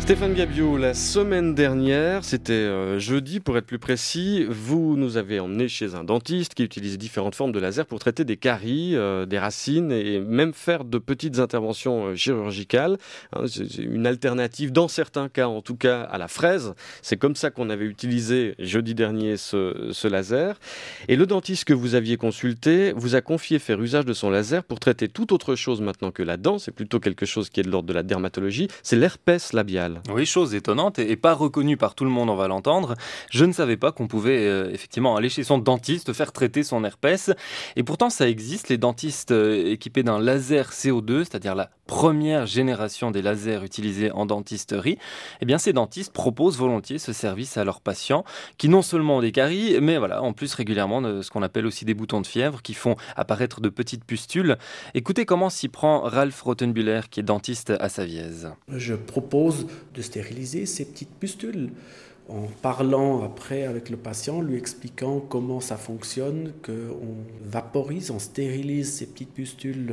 Stéphane Gabiot, la semaine dernière, c'était jeudi pour être plus précis, vous nous avez emmenés chez un dentiste qui utilise différentes formes de laser pour traiter des caries, des racines et même faire de petites interventions chirurgicales. C'est une alternative, dans certains cas en tout cas, à la fraise. C'est comme ça qu'on avait utilisé jeudi dernier ce laser. Et le dentiste que vous aviez consulté vous a confié faire usage de son laser pour traiter toute autre chose maintenant que la dent. C'est plutôt quelque chose qui est de l'ordre de la dermatologie. C'est l'herpès labial. Oui, chose étonnante et pas reconnue par tout le monde, on va l'entendre. Je ne savais pas qu'on pouvait effectivement aller chez son dentiste, faire traiter son herpès. Et pourtant, ça existe, les dentistes équipés d'un laser CO2, c'est-à-dire la première génération des lasers utilisés en dentisterie. Eh bien, ces dentistes proposent volontiers ce service à leurs patients qui non seulement ont des caries, mais voilà, en plus régulièrement de ce qu'on appelle aussi des boutons de fièvre qui font apparaître de petites pustules. Écoutez comment s'y prend Ralph Rothenbüller, qui est dentiste à Savièse. Je propose de stériliser ces petites pustules en parlant après avec le patient, lui expliquant comment ça fonctionne, qu'on vaporise, on stérilise ces petites pustules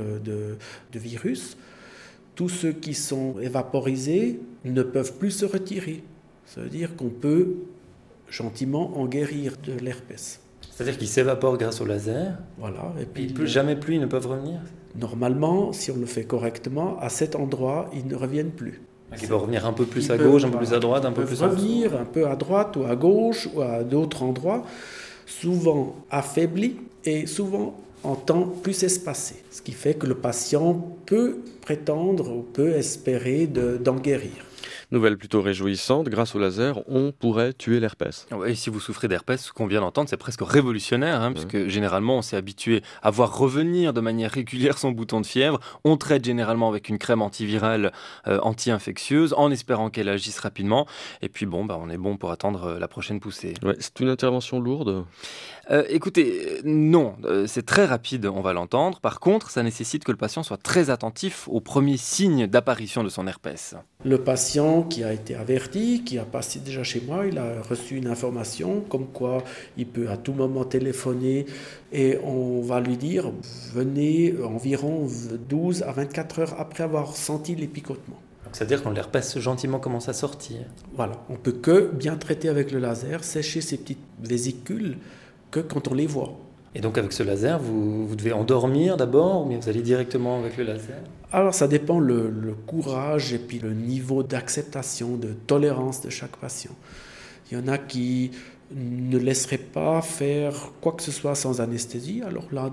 de virus. Tous ceux qui sont évaporisés ne peuvent plus se retirer. Ça veut dire qu'on peut gentiment en guérir de l'herpès. C'est-à-dire qu'ils s'évaporent grâce au laser. Voilà. Et puis Jamais plus ils ne peuvent revenir. Normalement, si on le fait correctement, à cet endroit, ils ne reviennent plus. Ils peuvent revenir un peu plus à gauche, un peu plus à droite, un peu plus à gauche. Ils peuvent revenir un peu à droite ou à gauche ou à d'autres endroits, souvent affaiblis et souvent en temps plus espacé. Ce qui fait que le patient peut prétendre ou peut espérer d'en guérir. Nouvelle plutôt réjouissante, grâce au laser, on pourrait tuer l'herpès. Ouais, et si vous souffrez d'herpès, ce qu'on vient d'entendre, c'est presque révolutionnaire, puisque généralement on s'est habitué à voir revenir de manière régulière son bouton de fièvre. On traite généralement avec une crème antivirale anti-infectieuse, en espérant qu'elle agisse rapidement. Et puis on est bon pour attendre la prochaine poussée. Ouais, c'est une intervention lourde. Écoutez, non, c'est très rapide, on va l'entendre. Par contre, ça nécessite que le patient soit très attentif aux premiers signes d'apparition de son herpès. Le patient qui a été averti, qui a passé déjà chez moi, il a reçu une information comme quoi il peut à tout moment téléphoner et on va lui dire venez environ 12 à 24 heures après avoir senti les picotements. C'est-à-dire quand l'herpès gentiment commence à sortir. Voilà, on peut que bien traiter avec le laser, sécher ces petites vésicules que quand on les voit. Et donc avec ce laser, vous devez endormir d'abord ou bien vous allez directement avec le laser ? Alors ça dépend le courage et puis le niveau d'acceptation, de tolérance de chaque patient. Il y en a qui ne laisseraient pas faire quoi que ce soit sans anesthésie. Alors là,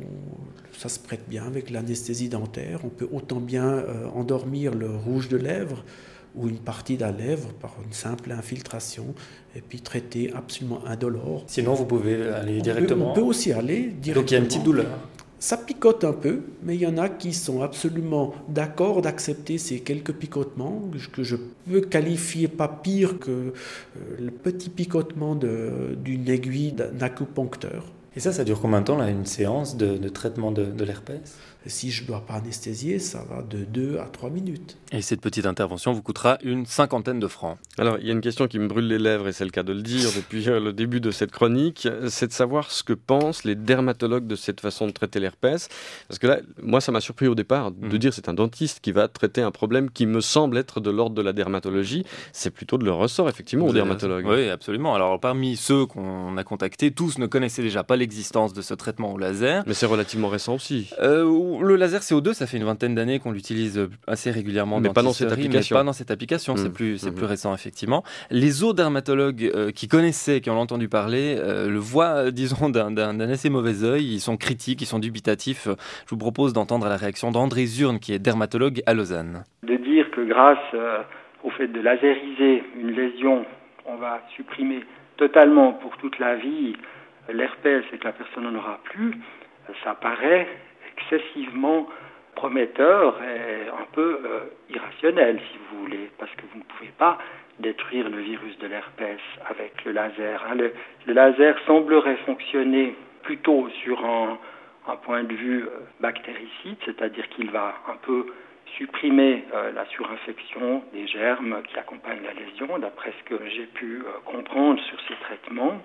ça se prête bien avec l'anesthésie dentaire. On peut autant bien endormir le rouge de lèvres ou une partie de la lèvre par une simple infiltration et puis traiter absolument indolore. Sinon, vous pouvez aller directement. On peut aussi aller directement. Donc il y a une petite douleur. Ça picote un peu, mais il y en a qui sont absolument d'accord d'accepter ces quelques picotements que je peux qualifier pas pire que le petit picotement d'une aiguille d'acupuncteur. Et ça dure combien de temps, là, une séance de traitement de l'herpès ? Si je ne dois pas anesthésier, ça va de 2 à 3 minutes. Et cette petite intervention vous coûtera une 50aine de francs. Alors, il y a une question qui me brûle les lèvres, et c'est le cas de le dire depuis le début de cette chronique, c'est de savoir ce que pensent les dermatologues de cette façon de traiter l'herpès. Parce que là, moi, ça m'a surpris au départ de dire c'est un dentiste qui va traiter un problème qui me semble être de l'ordre de la dermatologie. C'est plutôt de leur ressort, effectivement, aux dermatologues. Oui, absolument. Alors, parmi ceux qu'on a contactés, tous ne connaissaient déjà pas l'existence de ce traitement au laser. Mais c'est relativement récent aussi. Le laser CO2, ça fait une vingtaine d'années qu'on l'utilise assez régulièrement. Mais pas dans cette application. Mais pas dans cette application, c'est plus récent, effectivement. Les autres dermatologues qui connaissaient, qui en ont entendu parler, le voient, disons, d'un assez mauvais œil. Ils sont critiques, ils sont dubitatifs. Je vous propose d'entendre la réaction d'André Zurne, qui est dermatologue à Lausanne. De dire que grâce au fait de laseriser une lésion, on va supprimer totalement pour toute la vie l'herpès et que la personne n'en aura plus, ça paraît excessivement prometteur et un peu irrationnel, si vous voulez, parce que vous ne pouvez pas détruire le virus de l'herpès avec le laser. Le laser semblerait fonctionner plutôt sur un point de vue bactéricide, c'est-à-dire qu'il va un peu supprimer la surinfection des germes qui accompagnent la lésion, d'après ce que j'ai pu comprendre sur ces traitements.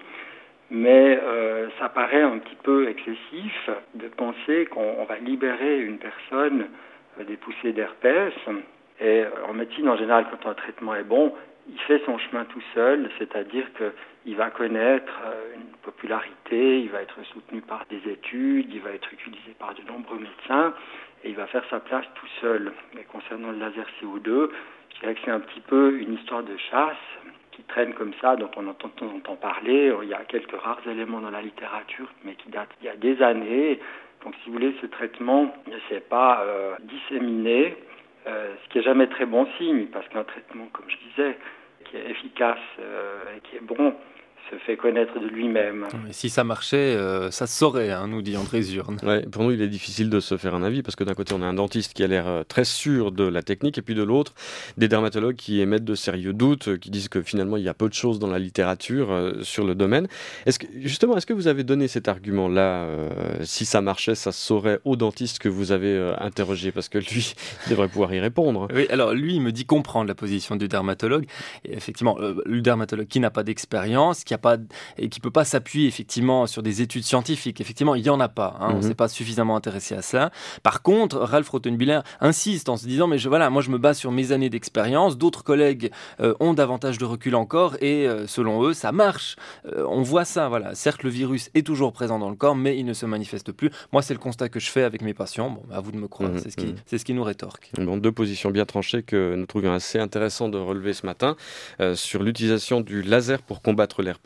Mais ça paraît un petit peu excessif de penser qu'on va libérer une personne des poussées d'herpès Et en médecine, en général, quand un traitement est bon, il fait son chemin tout seul, c'est-à-dire qu'il va connaître une popularité, il va être soutenu par des études, il va être utilisé par de nombreux médecins, et il va faire sa place tout seul. Mais concernant le laser CO2, je dirais que c'est un petit peu une histoire de chasse qui traîne comme ça, donc on entend de temps en temps parler. Il y a quelques rares éléments dans la littérature, mais qui datent il y a des années. Donc si vous voulez, ce traitement ne s'est pas disséminé, ce qui n'est jamais très bon signe, parce qu'un traitement, comme je disais, qui est efficace et qui est bon, se fait connaître de lui-même. Et si ça marchait, ça se saurait, nous dit André Zurne. Ouais, pour nous, il est difficile de se faire un avis parce que d'un côté, on a un dentiste qui a l'air très sûr de la technique et puis de l'autre, des dermatologues qui émettent de sérieux doutes, qui disent que finalement, il y a peu de choses dans la littérature sur le domaine. Est-ce que vous avez donné cet argument-là, si ça marchait, ça se saurait au dentiste que vous avez interrogé parce que lui, il devrait pouvoir y répondre. Oui, alors lui, il me dit comprendre la position du dermatologue. Et effectivement, le dermatologue qui n'a pas d'expérience, et qui peut pas s'appuyer effectivement sur des études scientifiques. Effectivement, il y en a pas. On s'est pas suffisamment intéressé à ça. Par contre, Ralph Rothenbuehler insiste en se disant moi je me base sur mes années d'expérience. D'autres collègues ont davantage de recul encore et selon eux, ça marche. On voit ça. Voilà. Certes, le virus est toujours présent dans le corps, mais il ne se manifeste plus. Moi, c'est le constat que je fais avec mes patients. Bon, à vous de me croire. C'est ce qui nous rétorque. Bon, deux positions bien tranchées que nous trouvions assez intéressant de relever ce matin sur l'utilisation du laser pour combattre l'herpès.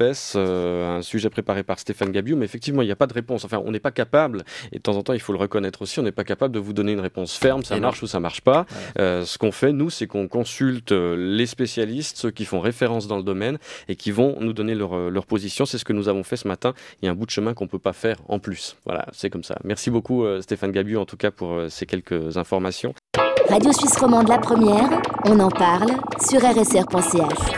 Un sujet préparé par Stéphane Gabiou, mais effectivement, il n'y a pas de réponse. Enfin, on n'est pas capable, et de temps en temps, il faut le reconnaître aussi, on n'est pas capable de vous donner une réponse ferme, ça marche ou ça marche pas. Ce qu'on fait, nous, c'est qu'on consulte les spécialistes, ceux qui font référence dans le domaine, et qui vont nous donner leur position. C'est ce que nous avons fait ce matin. Il y a un bout de chemin qu'on ne peut pas faire en plus. Voilà, c'est comme ça. Merci beaucoup, Stéphane Gabiou, en tout cas, pour ces quelques informations. Radio Suisse Romande, la première, on en parle sur rsr.ch.